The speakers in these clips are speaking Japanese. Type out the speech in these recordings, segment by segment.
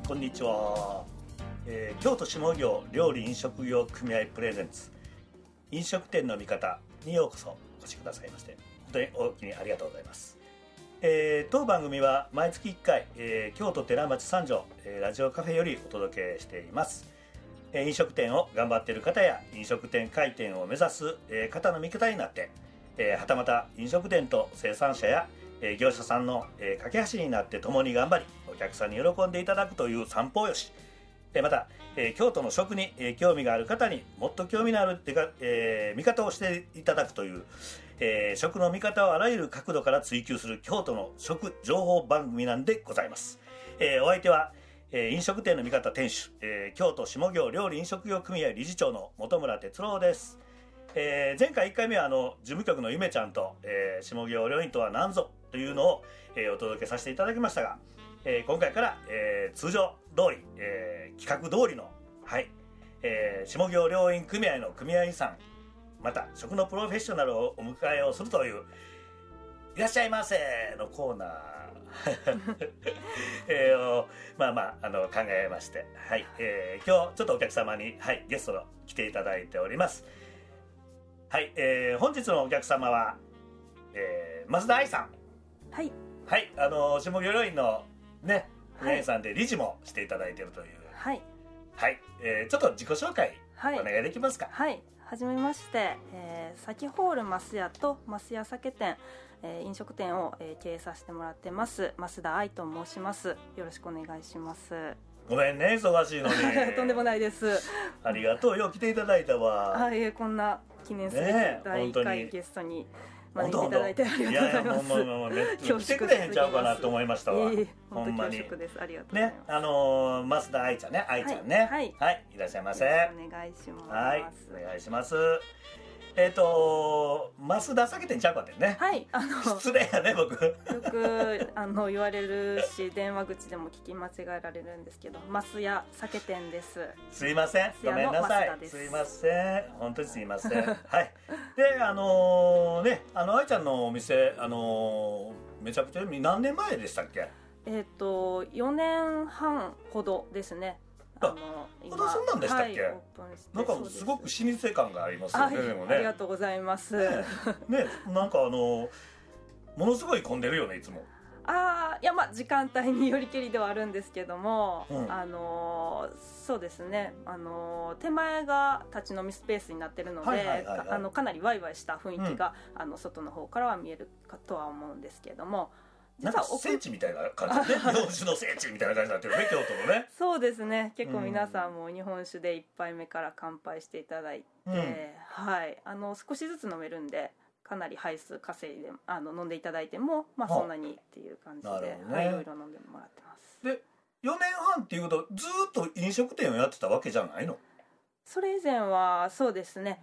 こんにちは。京都下業料理飲食業組合プレゼンツ飲食店の味方にようこそお越しくださいまして本当に大きにありがとうございます。当番組は毎月1回、京都寺町三条、ラジオカフェよりお届けしています。飲食店を頑張っている方や飲食店開店を目指す、方の味方になって、はたまた飲食店と生産者や業者さんの架け橋になって共に頑張りお客さんに喜んでいただくという三方よし、また京都の食に興味がある方にもっと興味のある見方をしていただくという、食の見方をあらゆる角度から追求する京都の食情報番組なんでございます。お相手は飲食店の味方店主、京都下業料理飲食業組合理事長の本村哲郎です。前回1回目は事務局のゆめちゃんと、下業料理とは何ぞというのを、お届けさせていただきましたが、今回から、通常通り、企画通りの、下業料理組合の組合員さんまた食のプロフェッショナルをお迎えをするといういらっしゃいませのコーナーを考えまして、今日ちょっとお客様に、ゲストの来ていただいております。本日のお客様は、増田愛さん。下業料理のね組合員さんで理事もしていただいているという。ちょっと自己紹介お願いできますか。 はじめまして、サキホールマスヤとマスヤ酒店、飲食店を、経営させてもらってます増田愛と申します。よろしくお願いします。 ごめんね忙しいのにとんでもないです。 ありがとうよ来ていただいたわ。 こんな記念すべき第1回ゲストに招いていただいてありがとうございます。 来てくれへんちゃうかなと思いましたわ。ほんまに恐縮です。ありがとうございます。 増田愛ちゃんね、愛ちゃんね、いらっしゃいませ。 お願いします。 お願いします。増田酒店ちゃうかってね。失礼やね僕。 よく言われるし電話口でも聞き間違えられるんですけど、増屋酒店です。 すいません。ごめんなさい。すいません。本当にすいません。で愛ちゃんのお店めちゃくちゃ何年前でしたっけ ？4年半ほどですね。 まだそんなんでしたっけ？なんかすごく老舗感がありますよね。でもね。 ありがとうございます。 なんかものすごい混んでるよねいつも。 いや時間帯によりけりではあるんですけども、そうですね手前が立ち飲みスペースになってるのでかなりワイワイした雰囲気が、外の方からは見えるかとは思うんですけども。 なんか聖地みたいな感じでね日本酒の聖地みたいな感じになってるね京都のね。 そうですね結構皆さんも日本酒で1杯目から乾杯していただいて、少しずつ飲めるんでかなり杯数稼いで飲んでいただいてもそんなにっていう感じで、いろいろ飲んでもらってます。で 4年半っていうことずっと飲食店をやってたわけじゃないの？ それ以前はそうですね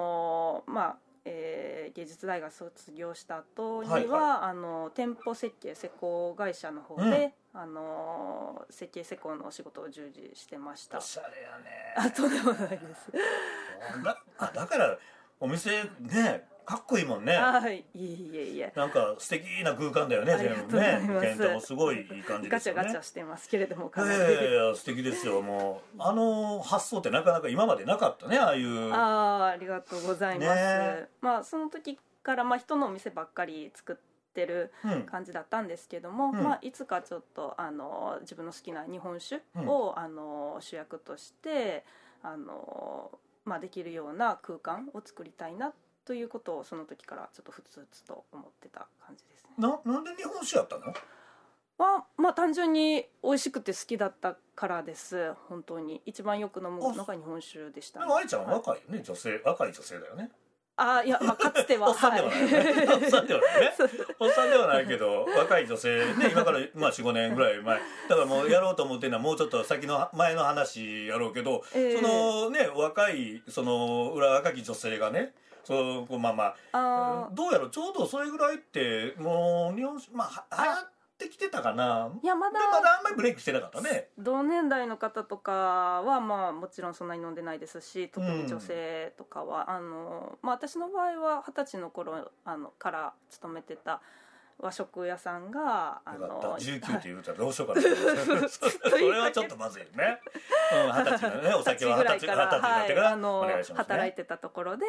芸術大学卒業した後には、店舗設計施工会社の方で、設計施工のお仕事を従事してました。 おしゃれやね。 とんでもないです。 だからお店ねかっこいいもんね。 いえなんか素敵な空間だよね。全部ね店頭もすごいいい感じですよね。 ガチャガチャしてますけれどもかなり素敵ですよ。もう発想ってなかなか今までなかったね。 ありがとうございます。その時から人のお店ばっかり作ってる感じだったんですけども、いつかちょっと自分の好きな日本酒を、主役としてできるような空間を作りたいなということをその時からちょっとふつふつと思ってた感じですね。 なんで日本酒やったの？ 単純に美味しくて好きだったからです。本当に一番よく飲むのが日本酒でしたね。 愛ちゃんは若いよね、若い女性だよね。 いやかつてはおっさんではないね。おっさんではないね。おっさんではないけど若い女性ね今から4,5 年ぐらい前だからもうやろうと思ってるのはもうちょっと先の前の話やろうけど、そのね若い若き女性がねどうやろちょうどそれぐらいってもう日本酒流行ってきてたかな。 いやまだあんまりブレイクしてなかったね。 同年代の方とかはもちろんそんなに飲んでないですし、特に女性とかは私の場合は20歳の頃から勤めてた和食屋さんが 19って言うたらどうしようかなそれはちょっとまずいよね、20歳のねお酒は20歳になってからお願いしますね。 働いてたところで、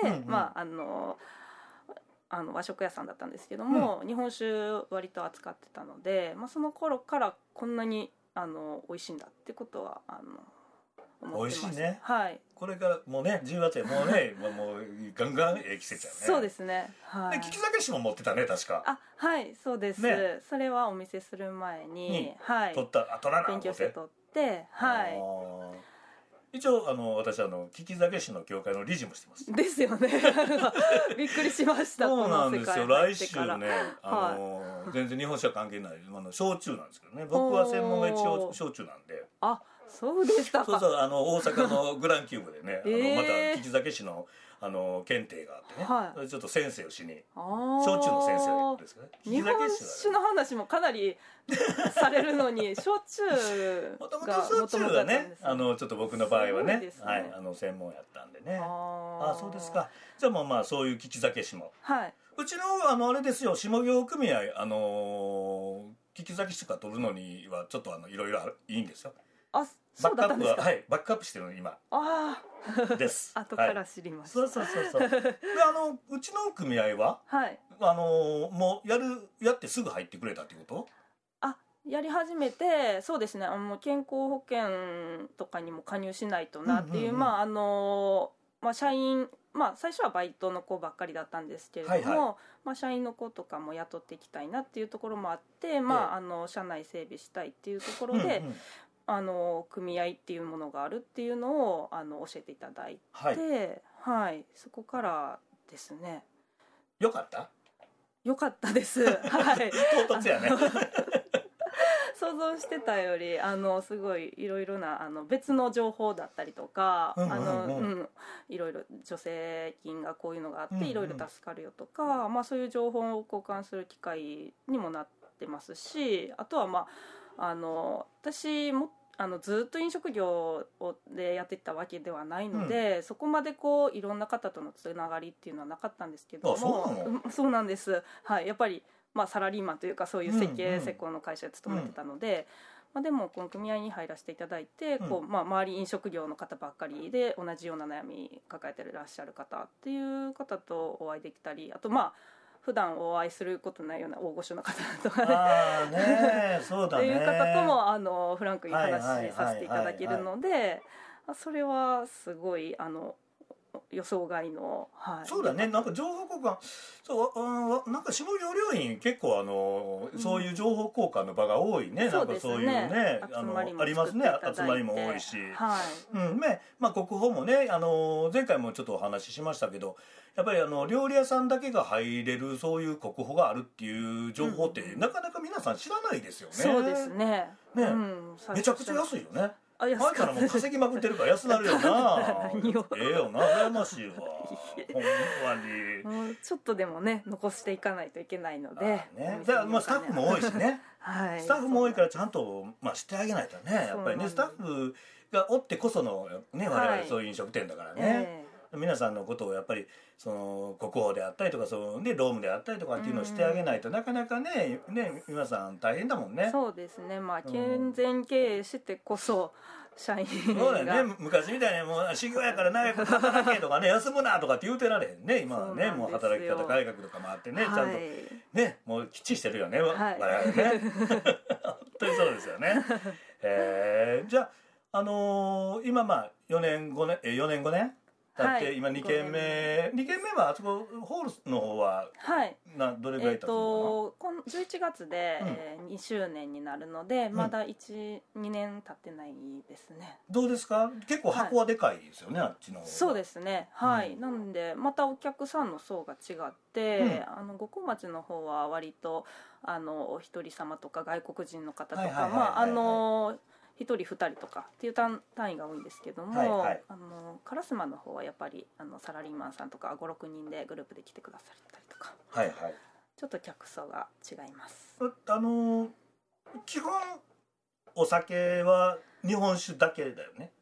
和食屋さんだったんですけども、日本酒割と扱ってたので、その頃からこんなに美味しいんだってことは思ってます。 美味しいね。 はい。 これからもうね10月やもうねもうガンガン季節やね。 そうですね。はい。 で利き酒師も持ってたね確か。 はいそうです。ね、それはお店する前にはい。 取らな勉強して取ってはい。 一応私利き酒師の協会の理事もしてます。 ですよね。びっくりしました。 そうなんですよ。来週ね全然日本酒は関係ない焼酎なんですけどね。僕は専門が一応焼酎なんで。 そうでしたか。 そう大阪のグランキューブでねまた利き酒師の検定があってね、それちょっと先生をしに焼酎の先生ですかね。 日本酒の話もかなりされるのに焼酎もともと焼酎がねちょっと僕の場合はね専門やったんでね。そうですか。じゃあまあそういう利き酒師も、うちのあれですよ下業組合利き酒師とか取るのにはちょっといろいろいいんですよ。 そうだったんですか。 バックアップしてるの今です後から知りました。 そうでうちの組合はもうやってすぐ入ってくれたってこと？ やり始めてそうですね。健康保険とかにも加入しないとなっていう社員最初はバイトの子ばっかりだったんですけれども、社員の子とかも雇っていきたいなっていうところもあって社内整備したいっていうところで組合っていうものがあるっていうのを教えていただいて、そこからですね。 よかったです。 唐突やね。 想像してたよりすごいいろいろな別の情報だったりとかいろいろ助成金がこういうのがあっていろいろ助かるよとか、そういう情報を交換する機会にもなってますし、あとは私もずっと飲食業でやってたわけではないので、そこまでいろんな方とのつながりっていうのはなかったんですけども、そうなんです。やっぱりサラリーマンというかそういう設計施工の会社に勤めてたので、でもこの組合に入らせていただいて周り飲食業の方ばっかりで同じような悩み抱えていらっしゃる方っていう方とお会いできたり、あと普段お会いすることないような大御所の方とかそうだねっていう方ともフランクに話させていただけるので、それはすごい予想外の、 そうだね。なんか情報交換なんか下業病院結構そういう情報交換の場が多いね。なんかそういうねありますね。集まりも多いし、国宝もね前回もちょっとお話ししましたけど、やっぱり料理屋さんだけが入れるそういう国宝があるっていう情報ってなかなか皆さん知らないですよね。 そうですね。 めちゃくちゃ安いよね。前かからもう稼ぎまくってるから安なるよな。ええよな、羨ましいわ。ほんまに。 ちょっとでもね残していかないといけないので。 スタッフも多いしね。スタッフも多いからちゃんとしてあげないとね。やっぱりねスタッフがおってこそのね我々そういう飲食店だからね。皆さんのことをやっぱり国宝であったりとかロームであったりとかっていうのをしてあげないとなかなかね皆さん大変だもんね。 そうですね。健全経営してこそ社員がそうだよね。昔みたいにもう修行やから長く働けとかね休むなとかって言うてられへんね。今はねもう働き方改革とかもあってねちゃんとねもうきっちりしてるよね我々ね。本当にそうですよね。じゃあ今4年5年だって今2軒目はあそこホールの方はどれぐらい経つのかな。 11月で2周年になるのでまだ 1,2 年経ってないですね。 どうですか。結構箱はでかいですよね、あっちの方が。 そうですね。なんでまたお客さんの層が違って五香町の方は割とお一人様とか外国人の方とか1人2人とかっていう単位が多いんですけども、烏丸の方はやっぱりサラリーマンさんとか 5,6 人でグループで来てくださったりとか、ちょっと客層が違います。 基本お酒は日本酒だけだよね。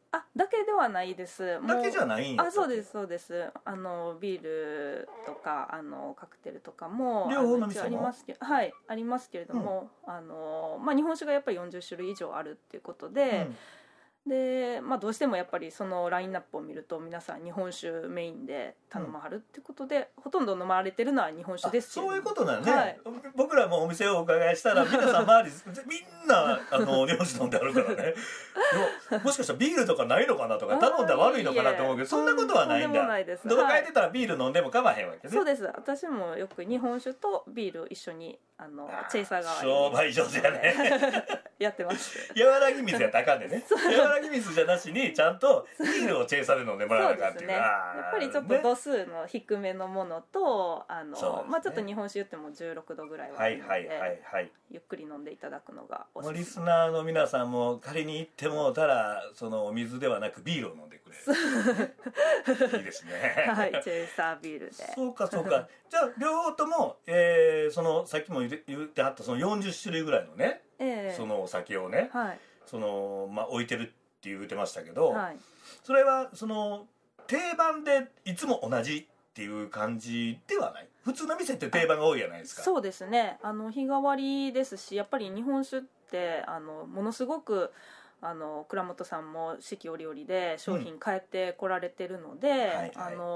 だけではないです。 だけじゃないんや。 そうですそうです。ビールとかカクテルとかも両方の店もありますけど、はい、ありますけれども、日本酒がやっぱり40種類以上あるっていうことで、で、どうしてもやっぱりそのラインナップを見ると皆さん日本酒メインで頼まはるっていうことで、ほとんど飲まれてるのは日本酒ですけど。 そういうことなんね、はい、僕らもお店をお伺いしたら皆さん周りみんな日本酒飲んであるからねもしかしたらビールとかないのかなとか頼んだら悪いのかなと思うけど、そんなことはないんだ。どこ帰ってたらビール飲んでも構わへんわけね。 そうです。私もよく日本酒とビール一緒にチェイサー側に商売上手やねやってます。 和らぎ水やったらあかんでね和らぎ水じゃなしにちゃんとビールをチェイサーで飲んでもらわなあかんっていう。 やっぱりちょっと度数の低めのものとちょっと日本酒言っても16度ぐらいはあるので、ゆっくり飲んでいただくのがおすすめ。 リスナーの皆さんも仮に行ってもたらそのお水ではなくビールを飲んでくれるいいですねはい、チェイサービールで。 そうかそうかじゃあ両方とも、そのさっきも言ってはったその40種類ぐらいのね、そのお酒をね、 はい、 置いてるって言ってましたけど、 はい、 それはその定番でいつも同じっていう感じではない。普通の店って定番が多いじゃないですか。 そうですね。日替わりですし、やっぱり日本酒ってものすごく倉本さんも四季折々で商品変えてこられてるので、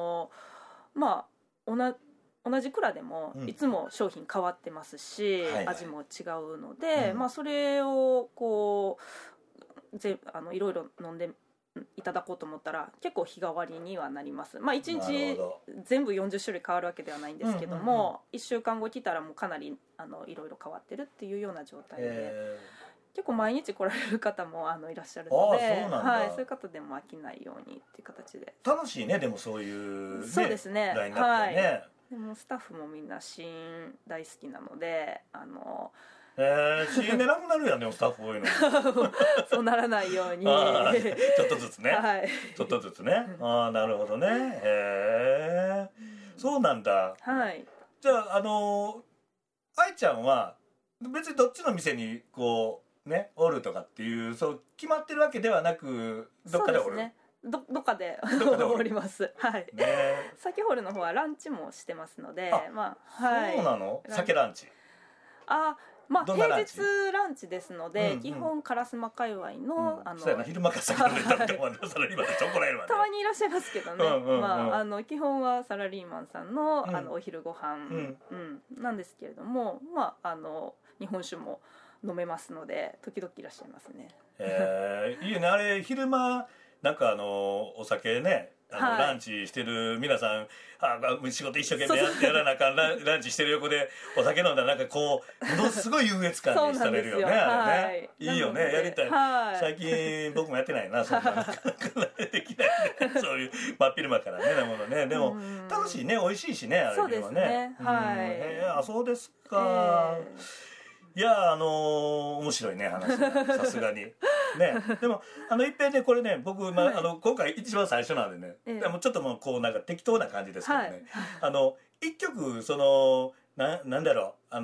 同じ蔵でもいつも商品変わってますし、味も違うので、それをこういろいろ飲んでいただこうと思ったら結構日替わりにはなります。1日全部40種類変わるわけではないんですけども、1週間後来たらもうかなりいろいろ変わってるっていうような状態で、結構毎日来られる方もいらっしゃるので、そういう方でも飽きないようにっていう形で。 楽しいね。でもそういうそうですね、 ラインナップね。 でもスタッフもみんな試飲大好きなので試飲でなくなるやん。でもスタッフ多いのそうならないようにちょっとずつね、ちょっとずつねなるほどね。そうなんだ。じゃあ愛ちゃんは別にどっちの店にこうねおるとかっていうそう決まってるわけではなく、どっかでおる。そうですね、 どっかでおります。はい。サケホルの方はランチもしてますので、 そうなの？酒ランチ。 平日ランチですので、基本烏丸界隈のそうやな、昼間から酒飲んでたって思うサラリーマンって怒られるわね。 たまにいらっしゃいますけどね。基本はサラリーマンさんのお昼ご飯なんですけれども、日本酒も飲めますので時々いらっしゃいますね。 いいよね。あれ昼間なんかお酒ねランチしてる皆さん仕事一生懸命やらなあかんランチしてる横でお酒飲んだらなんかこうものすごい優越感にされるよね。あれね、いいよね。やりたい。最近僕もやってないな。そんななかなかできないね。そういう真っ昼間からねなものね。でも楽しいね。美味しいしね。あれはね。 そうですね。 そうですか。いや面白いね話がさすがにね。でもいっぺんねこれね僕、今回一番最初なんでね、でもちょっともうこうなんか適当な感じですけどね、一曲なんだろう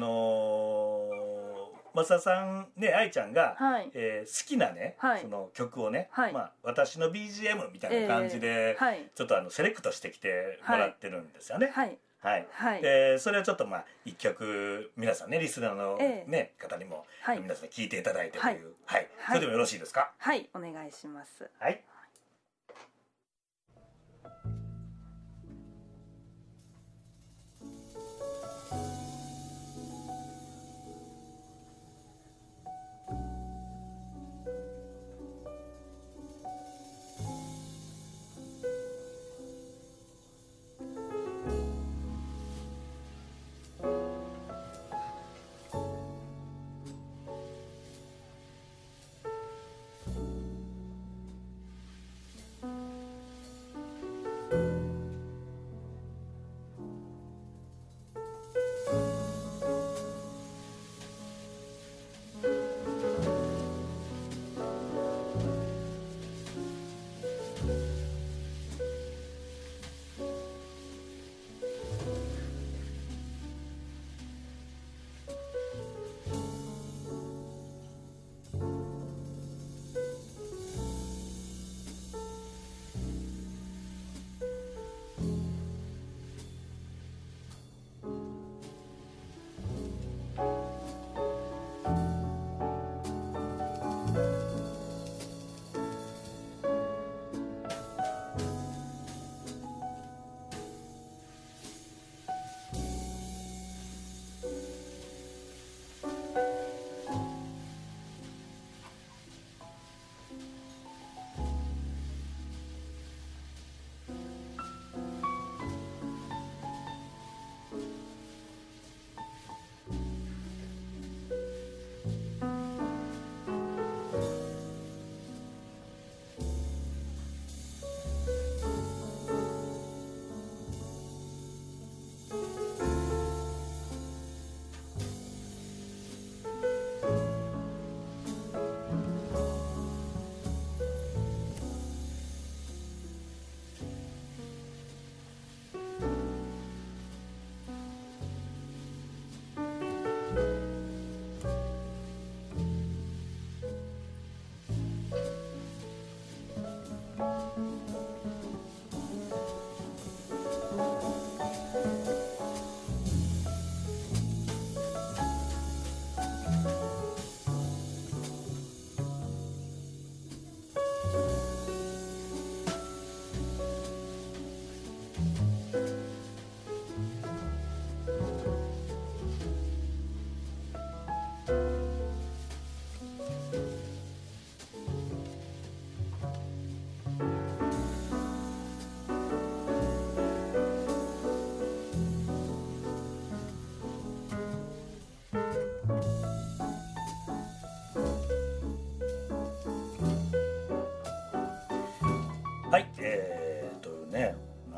増田さんね愛ちゃんが、好きなね、その曲をね、私の BGM みたいな感じで、ちょっとセレクトしてきてもらってるんですよね。それをちょっと一曲皆さんねリスナーのね方にも皆さん聴いていただいてという、それでもよろしいですか？ はい、お願いします。 はい。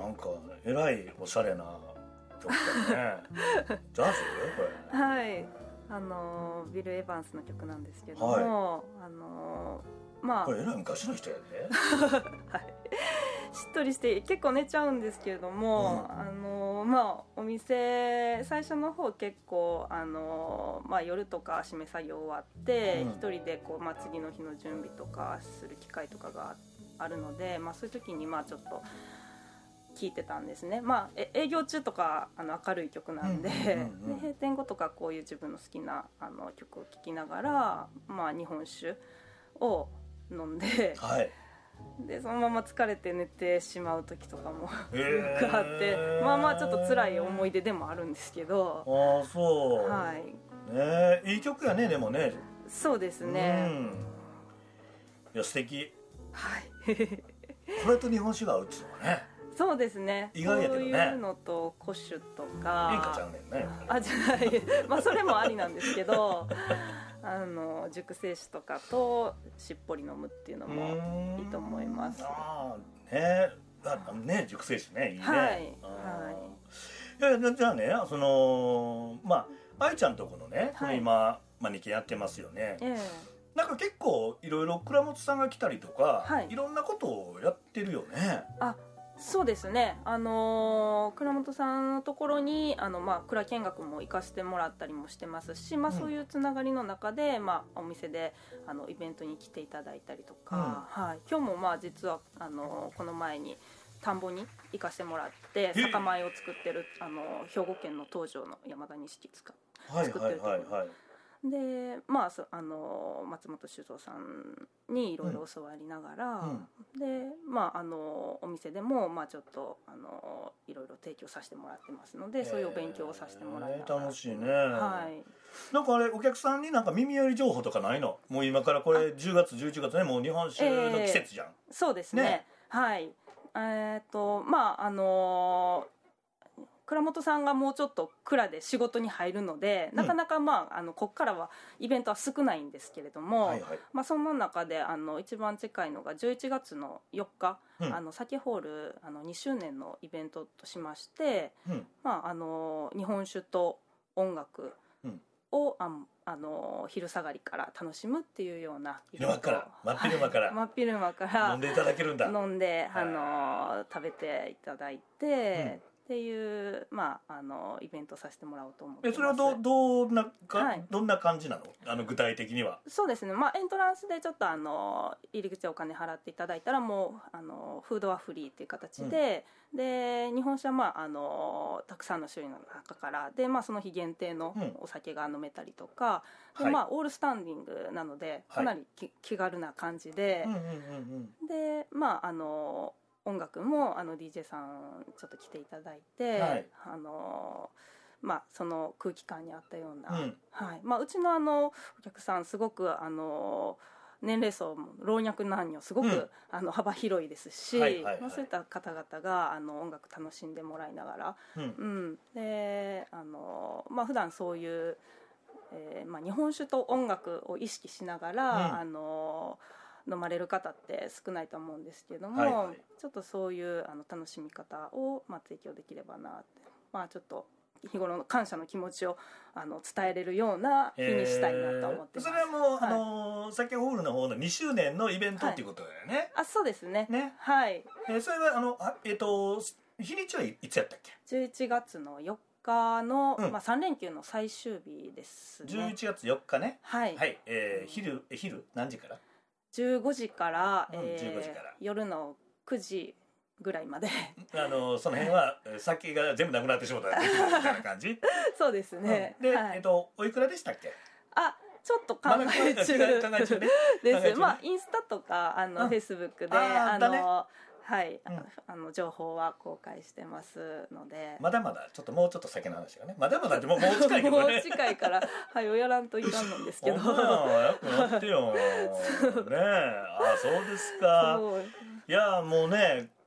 なんかえらいおしゃれな曲だねジャズこれはいビル・エヴァンスの曲なんですけども、はい、まあこれえらい昔の人やではいしっとりして結構寝ちゃうんですけれども、まあお店最初の方結構まあ、夜とか締め作業終わって一人でこう、まあ、次の日の準備とかする機会とかがあるので、まあ、そういう時にまあちょっと聴いてたんですね。まあ営業中とか明るい曲なんで、で閉店後とかこういう自分の好きな曲を聴きながら、まあ、日本酒を飲んで、 はい、 でそのまま疲れて寝てしまう時とかもよくあって、まあまあちょっと辛い思い出でもあるんですけど。 ああそう、 はいね、いい曲やね。でもね。 そうですね、 いや素敵。 はいこれと日本酒が合うっていうのはね、 そうですね。 意外やけどね。 そういうのと古酒とか演歌ちゃうねんね。 あじゃないまあそれもありなんですけど熟成酒とかとしっぽり飲むっていうのもいいと思います。 あねね熟成酒ねいいね。 はい、はい、 いやじゃあねまあ愛ちゃんとこのね、はい、今マニキュアやってますよね。なんか結構いろいろ倉本さんが来たりとか、はい、いろんなことをやってるよね。 あそうですね、倉本さんのところにまあ、蔵見学も行かせてもらったりもしてますし、まあ、そういうつながりの中で、まあ、お店でイベントに来ていただいたりとか、はい、今日もまあ実はこの前に田んぼに行かせてもらって酒米を作ってる兵庫県の東条の山田錦作ってるところで、まあ、松本酒造さんにいろいろ教わりながら、で、まあ、お店でも、まあ、ちょっといろいろ提供させてもらってますので、そういうお勉強をさせてもらいながら、 楽しいね、 はい、 なんかあれお客さんになんか耳寄り情報とかないの？もう今からこれ10月11月ね、もう日本酒の季節じゃん、 そうですね、はいまあ倉本さんがもうちょっと蔵で仕事に入るので、なかなか、まあ、ここからはイベントは少ないんですけれども、はいはい、まあ、そんな中で一番近いのが11月の4日、酒ホール2周年のイベントとしまして、まあ、日本酒と音楽を、昼下がりから楽しむっていうような昼間から真っ昼間から、 真っ昼間から飲んでいただけるんだ。 飲んで食べていただいて、っていう、まあ、イベントさせてもらおうと思ってます。 それはどんな感じなの？具体的には。 そうですね、まあ、エントランスでちょっと入り口でお金払っていただいたらもうフードはフリーっていう形で、で日本酒は、まあ、たくさんの種類の中からで、まあ、その日限定のお酒が飲めたりとか、でまあ、オールスタンディングなのでかなり気軽な感じで、でまあ音楽もDJ さんちょっと来ていただいて、はい、まあ、その空気感に合ったような、はい、まあ、うちのお客さんすごく年齢層も老若男女すごく、幅広いですし、まあ、そういった方々が音楽楽しんでもらいながら、でまあ、普段そういう、まあ、日本酒と音楽を意識しながら、飲まれる方って少ないと思うんですけども、ちょっとそういう楽しみ方を、まあ、提供できればなって、まあ、ちょっと日頃の感謝の気持ちを伝えれるような日にしたいなと思ってます。 それはもう、酒ホールの方の2周年のイベントっていうことだよね。 あ、そうですね。はい。 それは日にちはいつやったっけ ？11月の4日の、まあ、3連休の最終日ですね。 11月4日ね。 はい。 はい。昼何時から ？15時から、夜の9時ぐらいまでその辺は酒が全部なくなってしまったらできるみたいな感じそうですね、 で、おいくらでしたっけ？ ちょっと考え中です。まあインスタとかフェイスブックではい、情報は公開してますので、 まだまだもうちょっと先の話がね、まだまだもう近いけどねもう近いからやらんといかんのですけどよくなってよね。そうですか。いやもうね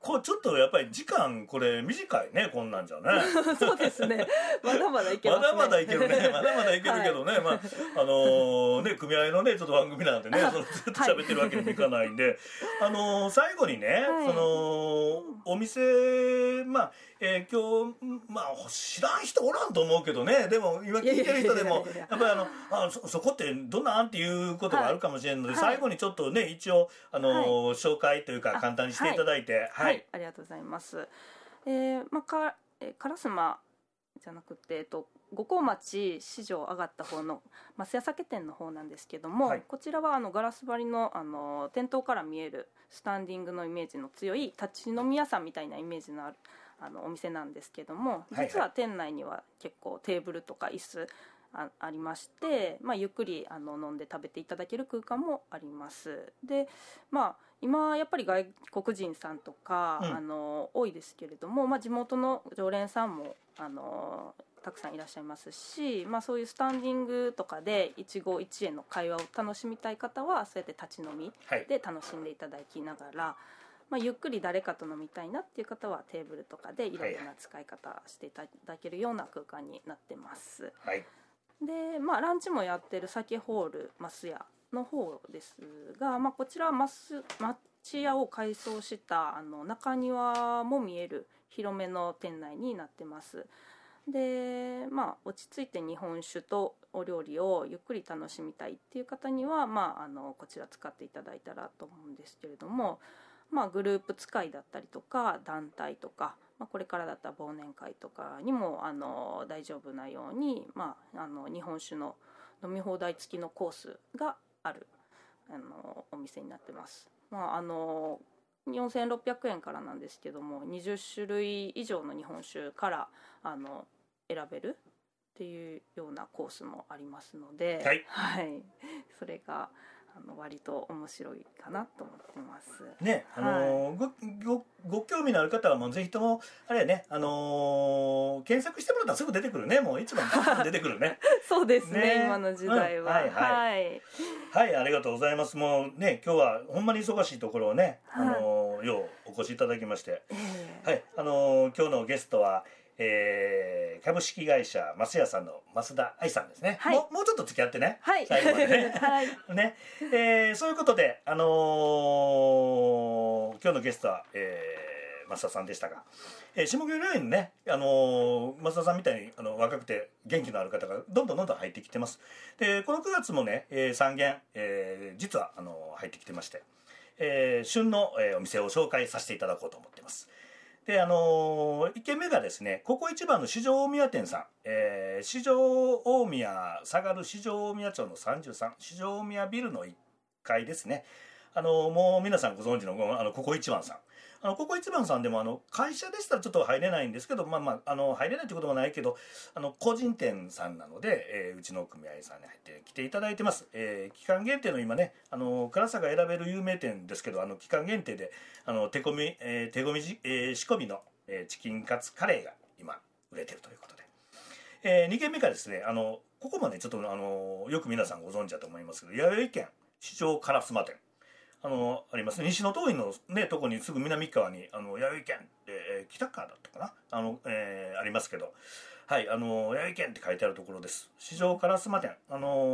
こうちょっとやっぱり時間これ短いね、こんなんじゃね。 そうですね。まだまだいけますね。 まだまだいけるね。まだまだいけるけどね。はい、まあね、組合のねちょっと番組なんでね、そのずっと喋ってるわけにもいかないんで、最後にね、はい、そのお店今日知らん人おらんと思うけどね。でも今聞いてる人でもやっぱりそこってどんなんっていうことがあるかもしれないので、はい、最後にちょっとね一応紹介というか簡単にしていただいて、 はい、ありがとうございます。烏丸じゃなくて、五香町市場上がった方の増屋酒店の方なんですけども、はい、こちらはガラス張りの店頭から見えるスタンディングのイメージの強い立ち飲み屋さんみたいなイメージのあるお店なんですけども、実は店内には結構テーブルとか椅子ありまして、ゆっくり飲んで食べていただける空間もあります。で、今やっぱり外国人さんとか、多いですけれども、地元の常連さんもたくさんいらっしゃいますし、そういうスタンディングとかで一期一会の会話を楽しみたい方はそうやって立ち飲みで楽しんでいただきながら、ゆっくり誰かと飲みたいなっていう方はテーブルとかでいろいろな使い方していただけるような空間になってます。はい、で、ランチもやってる酒ホール増屋の方ですが、こちらは町屋を改装した中庭も見える広めの店内になってます。で、落ち着いて日本酒とお料理をゆっくり楽しみたいっていう方には、こちら使っていただいたらと思うんですけれども、グループ使いだったりとか団体とか、これからだったら忘年会とかにも大丈夫なように、日本酒の飲み放題付きのコースがあるお店になってます。4600円からなんですけども、20種類以上の日本酒から選べるっていうようなコースもありますので、はいはい、それが割と面白いかなと思ってますね。 ご興味のある方はもうぜひともあれやね、検索してもらったらすぐ出てくるね。もう一番出てくるね。 そうですね、今の時代は。 はいはい、はい、ありがとうございます。もうね、今日はほんまに忙しいところをね、ようお越しいただきまして、はい、今日のゲストは株式会社増屋さんの増田愛さんですね。はい、もうちょっと付き合ってね、はい、最後までね。はいね、そういうことで、今日のゲストは、増田さんでしたが、下栗ラインのね、増田さんみたいに若くて元気のある方がどんどん入ってきてます。でこの9月もね、3軒、実は入ってきてまして、旬の、お店を紹介させていただこうと思ってます。で1軒目がですね、ここ一番の四条大宮店さん、四条大宮下がる四条大宮町の33四条大宮ビルの1階ですね。もう皆さんご存知のここ一番さん、ここ一番さんでも会社でしたらちょっと入れないんですけど、入れないってこともないけど個人店さんなので、うちの組合さんに入ってきていただいてます。期間限定の今ね、辛さが選べる有名店ですけど、期間限定で仕込みの、チキンカツカレーが今売れてるということで、2軒目がですね、ここもねちょっとよく皆さんご存知だと思いますけど、弥生県四条烏丸店ありますね。西の通りのねとこにすぐ南側に弥生県って北川だったかな、ありますけど、はい、弥生県って書いてあるところです。四条烏丸店、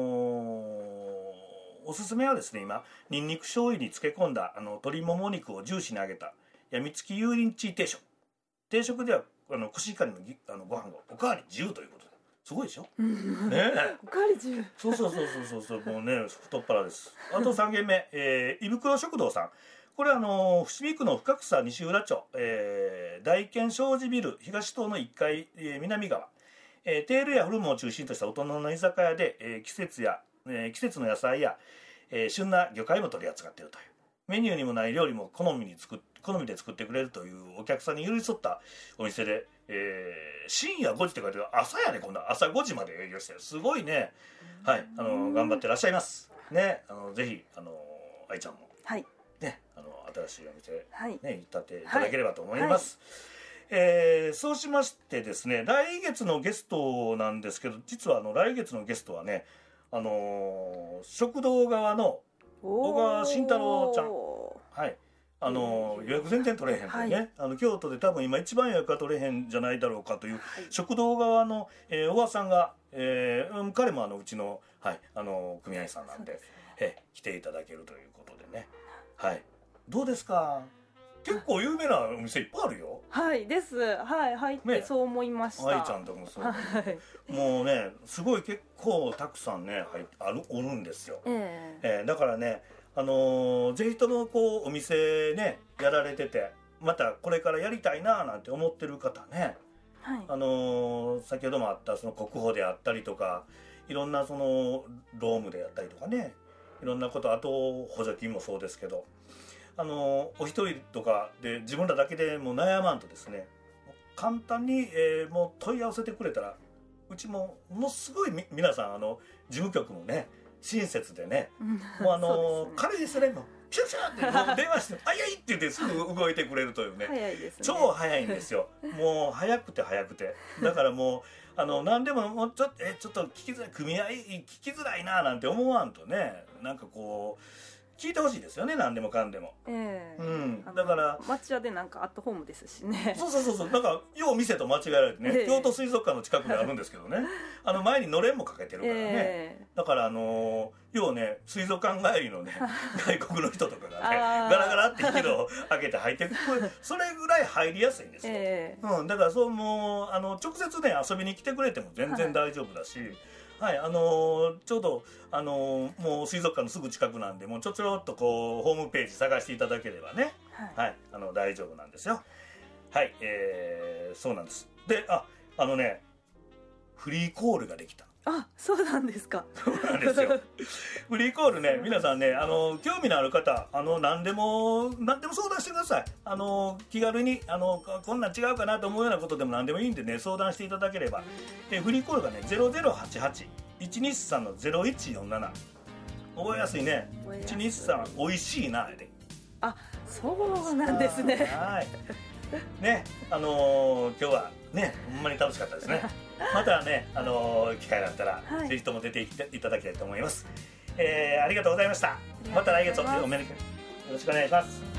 おすすめはですね、今ニンニク醤油に漬け込んだ鶏もも肉をジューシーに揚げたやみつき油淋鶏定食。定食ではコシヒカリのご飯がおかわり自由ということで、すごいでしょ。ね、 おかわり自由。 そうもうね太っ腹です。あと3軒目、胃袋食堂さん。これ伏見区の深草西浦町、大建商事ビル東棟の1階、南側、テールやホルモンを中心とした大人の居酒屋で、季節の野菜や、旬な魚介も取り扱っているという。メニューにもない料理も好みで作ってくれるというお客さんに寄り添ったお店で、深夜5時って書いてある、朝やね、今度は朝5時まで営業してる、すごいね。はい、頑張ってらっしゃいますね。ぜひ愛ちゃんも、はいね、新しいお店、ね、行ったっていただければと思います。そうしましてですね、来月のゲストなんですけど、実は来月のゲストはね、食堂側の小川慎太郎ちゃん、はい、 予約全然取れへんでね、京都で多分今一番予約が取れへんじゃないだろうかという、食堂側の、おばさんが、彼もうちの、組合員さんなんで、来ていただけるということでね、どうですか？結構有名なお店いっぱいあるよ。 です。入ってそう思いました。 愛ちゃんとかもそう、もうねすごい結構たくさんねおるんですよ。だからねぜひともこうお店ねやられてて、またこれからやりたいななんて思ってる方ね、先ほどもあったその国保であったりとか、いろんなそのロームであったりとかね、いろんなこと、あと補助金もそうですけど、お一人とかで自分らだけでもう悩まんとですね、簡単に、もう問い合わせてくれたら、うちもものすごい皆さん事務局もね親切でね、もう軽いですね、もうピュッピュッって電話して「早い!」って言ってすぐ動いてくれるというね、 早いですね、 超早いんですよ。もう早くてだからもう何でももうちょっと聞きづらい、組合聞きづらいななんて思わんとね、なんかこう聞いてほしいですよね、何でもかんでも。だから町屋でなんかアットホームですしね。 そうなんかよう店と間違えられてね、京都水族館の近くにあるんですけどね、前にのれんもかけてるからね、だからようね水族館帰りのね外国の人とかがねガラガラって木戸を開けて入ってくる、それぐらい入りやすいんですよ。だからそうもう直接ね遊びに来てくれても全然大丈夫だし、ちょうどもう水族館のすぐ近くなんで、もうちょろっとこうホームページ探していただければね、大丈夫なんですよ。そうなんです。でフリーコールができた。 そうなんですか。 そうなんですよ。フリーコールね、皆さんね興味のある方何でも相談してください。気軽にこんなん違うかなと思うようなことでも何でもいいんでね、相談していただければ。フリーコールがね 0088-123-0147、覚えやすいね。123おいしいなで。 そうなんですね。 ね、今日はねほんまに楽しかったですね。またね機会があったら、ぜひとも出ていただきたいと思います。ありがとうございました。また来月よろしくお願いします。